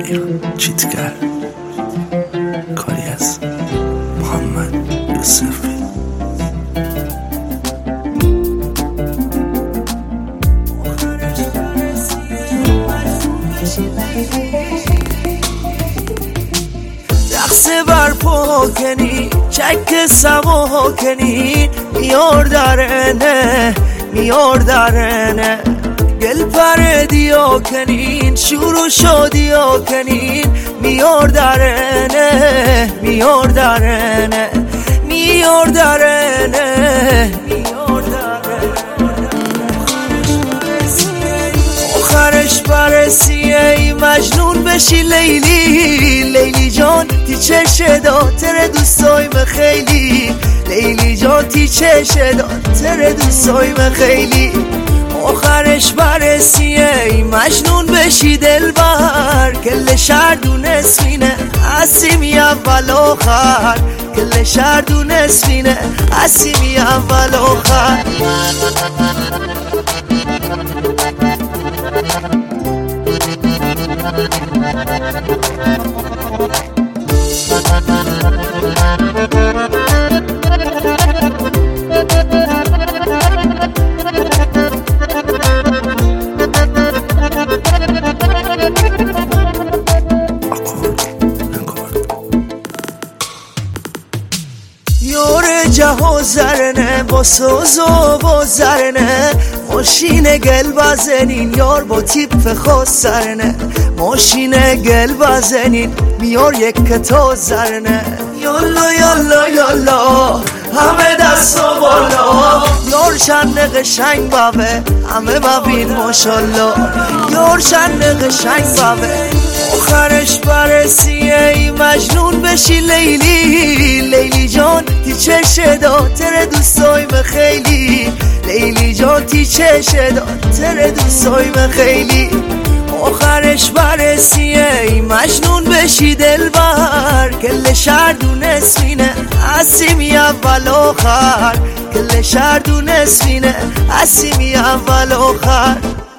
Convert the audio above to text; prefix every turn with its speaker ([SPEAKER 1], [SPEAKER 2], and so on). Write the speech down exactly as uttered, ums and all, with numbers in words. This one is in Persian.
[SPEAKER 1] ایران چیتگر کاری از محمد یوسفی.
[SPEAKER 2] رقصه برپا کنی چک سما کنی میار درنه میار درنه گل پر دیا کنین شروع شادیا کنین میار درنه میار درنه میار درنه میار درنه آخرش برسی ای مجنون بشی لیلی لیلی جان تی چشه داتر دوستایم خیلی لیلی جان تی چشه داتر دوستایم خیلی آخرش برسی ای مجنون بشی دلبر کل شهر دونست مینه اسیمی اول آخر کل شهر دونست مینه اسیمی اول آخر یور جهو زرنه با سوز و با زرنه ماشین گل بزنین یار با تیپ خاص زرنه ماشین گل بزنین میار یک کتا زرنه یالا یالا یالا همه دستا بالا یار چند قشنگ بابه همه ببین ماشالله یار چند قشنگ بابه آخرش برسی ای مجنون بشی لیلی لیلی جان تی چشه داتر دوستایم خیلی لیلی جان تی چشه داتر دوستایم خیلی آخرش برسی ای مجنون بشی دلبر کل شهر دونست مینه اسیمی اول آخر کل شهر دونست مینه اسیمی اول آخر